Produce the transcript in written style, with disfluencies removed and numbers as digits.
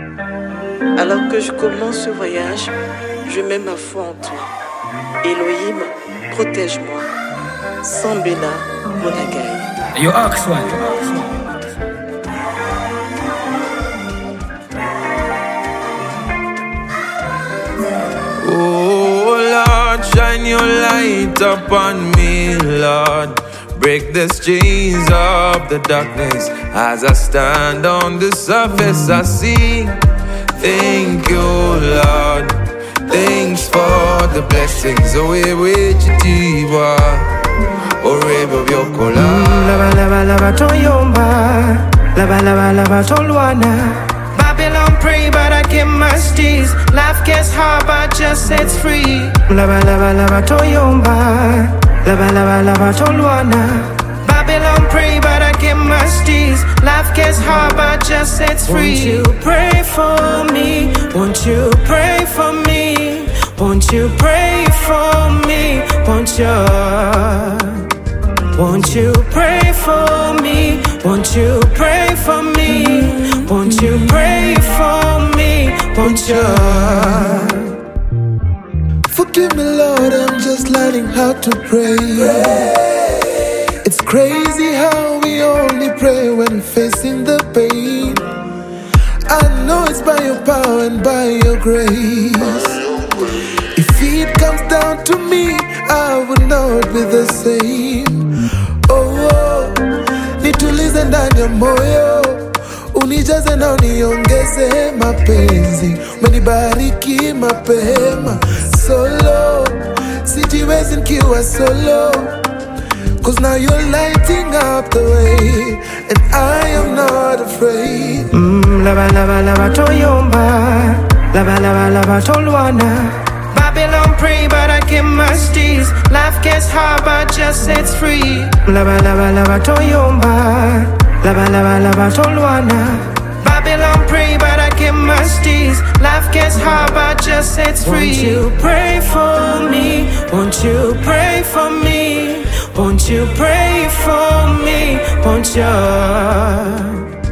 Alors que je commence ce voyage, je mets ma foi en toi. Elohim, protège-moi. Sambela Monagai. Yo, Oxford. Oh Lord, shine your light upon me, Lord. Break the chains of the darkness. As I stand on the surface, I see. Thank you, Lord. Thanks for the blessings. Oh, Ewejitiwa. Oh, Rebo Biokola. Lava, lava, lava, toyomba. Lava, lava, lava, tolwana. Babylon pray, but I get my steez. Life gets hard, but just sets free. Lava, lava, lava, toyomba. Lava, lava, lava, tolwana. Babylon pray, but I get my steez. Life gets hard, but just sets free. Won't you pray for me? Won't you pray for me? Won't you pray for me? Won't you pray for me? Won't you pray for me? Won't you pray for me? Won't you? Forgive me, Lord, I'm just learning how to pray. It's crazy how we only pray when facing the pain. I know it's by your power and by your grace. If it comes down to me, I would not be the same. Oh, nitulize ndani ya moyo, unijaze na uniongeze mapenzi, umenibariki mapema. Solo, sijiwezi nikiwa solo, 'cause now you're lighting up the way, and I am not afraid. Lava, lava, lava, toyomba. Lava, lava, lava, tolwana. Babylon pray, but I get my steez. Life gets hard, but just sets free. Lava, lava, lava, toyomba. Lava, lava, lava, tolwana. Babylon pray, but I get my steez. Life gets hard, but just sets free. Won't you pray for me? Won't you pray for me? Won't you pray for me? Won't you?